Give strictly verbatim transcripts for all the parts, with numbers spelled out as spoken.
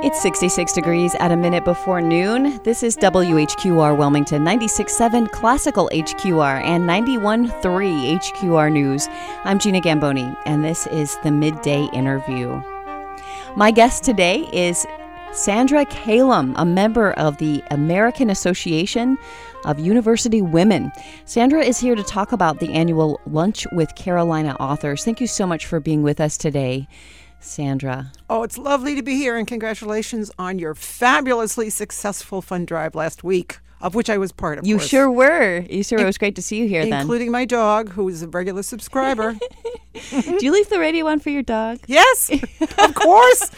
It's sixty-six degrees at a minute before noon. This is W H Q R Wilmington, ninety-six point seven Classical H Q R and ninety-one point three H Q R News. I'm Gina Gamboni, and this is the Midday Interview. My guest today is Sandra Kalem, a member of the American Association of University Women. Sandra is here to talk about the annual Lunch with Carolina Authors. Thank you so much for being with us today, Sandra. Oh, it's lovely to be here, and congratulations on your fabulously successful fund drive last week, of which I was part of. You course. sure were. You sure. In- it was great to see you here including then. Including my dog, who is a regular subscriber. Do you leave the radio on for your dog? Yes, of course.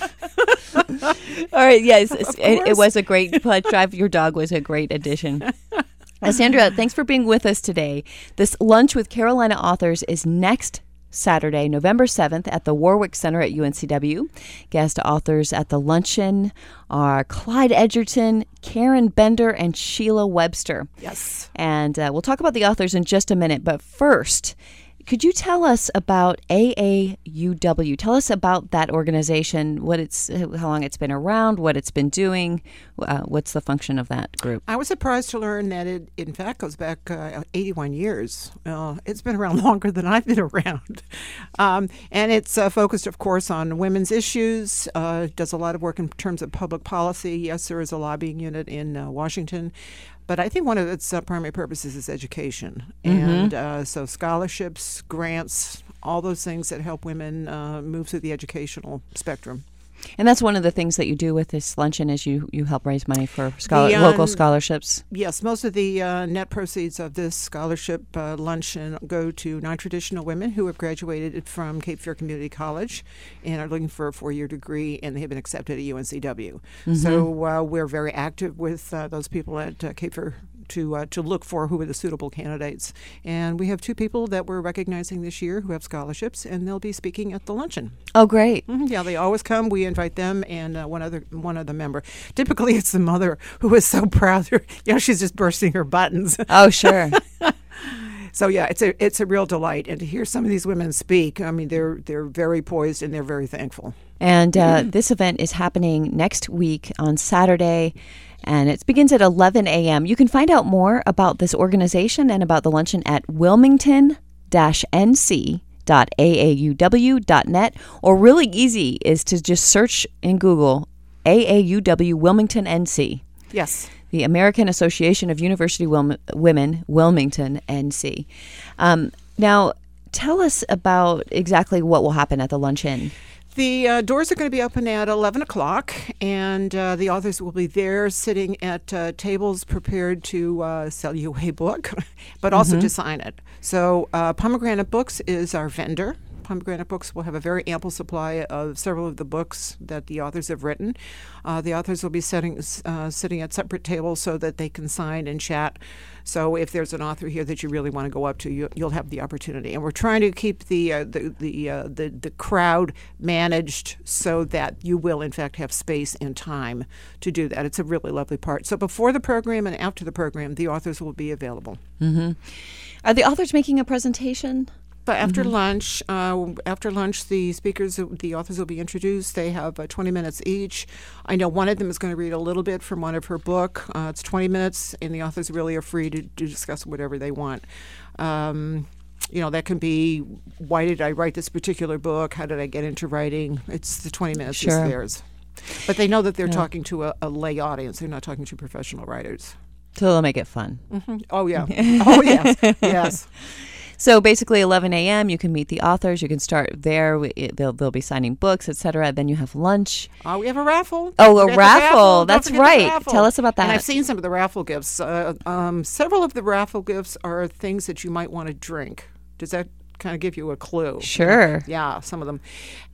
All right, yes. It, it was a great pledge drive. Your dog was a great addition. Uh, Sandra, thanks for being with us today. This Lunch with Carolina Authors is next Saturday, November seventh at the Warwick Center at U N C W. Guest authors at the luncheon are Clyde Edgerton, Karen Bender, and Sheila Webster. Yes. And uh, we'll talk about the authors in just a minute. But first, could you tell us about A A U W? Tell us about that organization, what it's, how long it's been around, what it's been doing, uh, what's the function of that group? I was surprised to learn that it, in fact, goes back uh, eighty-one years. Uh, it's been around longer than I've been around. Um, and it's uh, focused, of course, on women's issues, uh, does a lot of work in terms of public policy. Yes, there is a lobbying unit in uh, Washington. But I think one of its uh, primary purposes is education. Mm-hmm. And uh, so scholarships, grants, all those things that help women uh, move through the educational spectrum. And that's one of the things that you do with this luncheon is you, you help raise money for scholar- the, um, local scholarships. Yes, most of the uh, net proceeds of this scholarship uh, luncheon go to non-traditional women who have graduated from Cape Fear Community College and are looking for a four-year degree, and they have been accepted at U N C W. Mm-hmm. So uh, we're very active with uh, those people at uh, Cape Fear to uh, to look for who are the suitable candidates. And we have two people that we're recognizing this year who have scholarships, and they'll be speaking at the luncheon. Oh, great. Mm-hmm. Yeah, they always come. We invite them and uh, one other one other member. Typically, it's the mother who is so proud. You know, she's just bursting her buttons. Oh, sure. So, yeah, it's a it's a real delight. And to hear some of these women speak, I mean, they're, they're very poised and they're very thankful. And uh, mm-hmm. this event is happening next week on Saturday, and it begins at eleven a.m. You can find out more about this organization and about the luncheon at wilmington dash n c dot a a u w dot net, or really easy is to just search in Google A A U W Wilmington N C. Yes. The American Association of University Wil- Women, Wilmington N C. Um, now, tell us about exactly what will happen at the luncheon. The uh, doors are going to be open at eleven o'clock, and uh, the authors will be there sitting at uh, tables prepared to uh, sell you a book, but also mm-hmm. to sign it. So uh, Pomegranate Books is our vendor. Pomegranate Books will have a very ample supply of several of the books that the authors have written. Uh, the authors will be sitting, uh, sitting at separate tables so that they can sign and chat. So if there's an author here that you really want to go up to, you, you'll have the opportunity. And we're trying to keep the uh, the the, uh, the the crowd managed so that you will, in fact, have space and time to do that. It's a really lovely part. So before the program and after the program, the authors will be available. Mm-hmm. Are the authors making a presentation? But after mm-hmm. lunch, uh, after lunch, the speakers, the authors will be introduced. They have uh, twenty minutes each. I know one of them is going to read a little bit from one of her book. Uh, it's twenty minutes, and the authors really are free to, to discuss whatever they want. Um, you know, that can be, why did I write this particular book? How did I get into writing? It's the twenty minutes sure. is theirs. But they know that they're yeah. talking to a, a lay audience. They're not talking to professional writers. So they'll make it fun. Mm-hmm. Oh, yeah. Oh, yes. Yes. So basically, eleven a.m. you can meet the authors. You can start there. We, they'll they'll be signing books, et cetera. Then you have lunch. Oh, we have a raffle. Oh, a raffle. raffle. That's right. Raffle. Tell us about that. And I've seen some of the raffle gifts. Uh, um, several of the raffle gifts are things that you might want to drink. Does that kind of give you a clue? Sure. Yeah, some of them.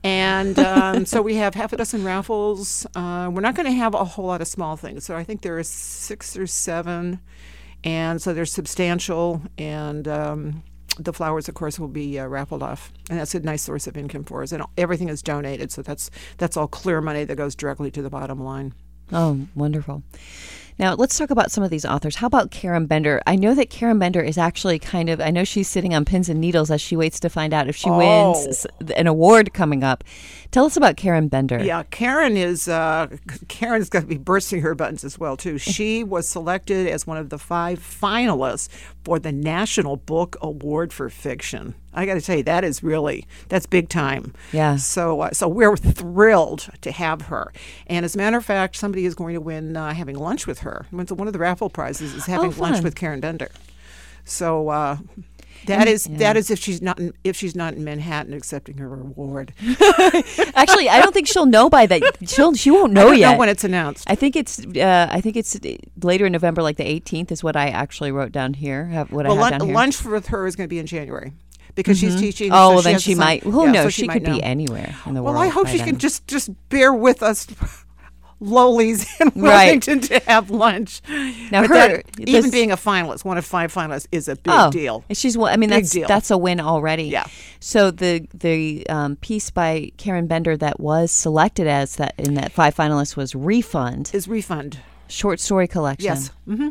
And um, so we have half a dozen raffles. Uh, we're not going to have a whole lot of small things. So I think there are six or seven. And so they're substantial. And um, the flowers, of course, will be uh, raffled off. And that's a nice source of income for us. And everything is donated. So that's that's all clear money that goes directly to the bottom line. Oh, wonderful. Now, let's talk about some of these authors. How about Karen Bender? I know that Karen Bender is actually kind of, I know she's sitting on pins and needles as she waits to find out if she Oh. wins an award coming up. Tell us about Karen Bender. Yeah, Karen is, uh, Karen's got to be bursting her buttons as well, too. She was selected as one of the five finalists for the National Book Award for Fiction. I got to tell you, that is really, that's big time. Yeah. So uh, so we're thrilled to have her. And as a matter of fact, somebody is going to win uh, having lunch with her. One of the raffle prizes is having Oh, lunch fun. with Karen Bender. So uh, that is yeah. that is if she's not in, if she's not in Manhattan accepting her award. Actually, I don't think she'll know by that. She'll she won't know I don't yet. know when it's announced. I think it's uh, I think it's later in November, like the eighteenth, is what I actually wrote down here. Have, what Well, I have lun- down here. lunch with her is going to be in January because she's teaching. Oh, so well, she then has she some- might. Who yeah, knows? so she might could know. be anywhere in the Well, world. I hope by she then. can just just bear with us. Lowlies in Right. Wilmington to have lunch. Now But her- that- even this- being a finalist, one of five finalists, is a big oh, deal. She's one. I mean, Big that's deal. that's a win already. Yeah. So the the um, piece by Karen Bender that was selected as that in that five finalists was Refund, Is refund? short story collection. Yes. hmm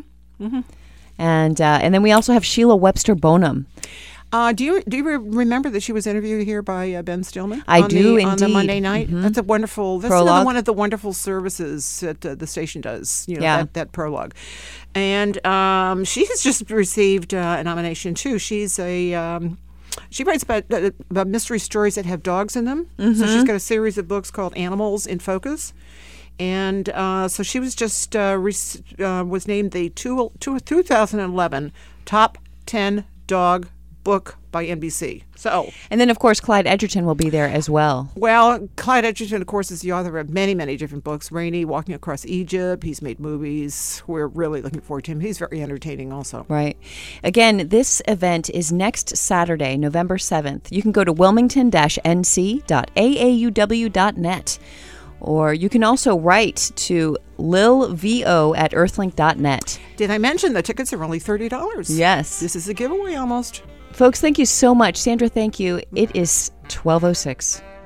And uh, and then we also have Sheila Webster Bonham. Uh, do you do you re- remember that she was interviewed here by uh, Ben Stillman? I on do the, on the indeed. Monday night. Mhm. That's a wonderful. That's Prologue. another one of the wonderful services that uh, the station does. You know, Yeah. that, that prologue, and um, she has just received uh, a nomination too. She's a. Um, She writes about, uh, about mystery stories that have dogs in them. So she's got a series of books called Animals in Focus. And uh, so she was just uh, rec- uh, was named the two, two, two thousand eleven Top ten Dog Book by N B C. So, And then, of course, Clyde Edgerton will be there as well. well, Clyde Edgerton, of course, is the author of many, many different books. Rainey, Walking Across Egypt. He's made movies. We're really looking forward to him. He's very entertaining also. Right. Again, this event is next Saturday, November seventh. You can go to wilmington dash n c dot a a u w dot net. Or you can also write to lilvo at earthlink dot net. Did I mention the tickets are only thirty dollars? Yes. This is a giveaway almost. Folks, thank you so much. Sandra, thank you. It is twelve oh six.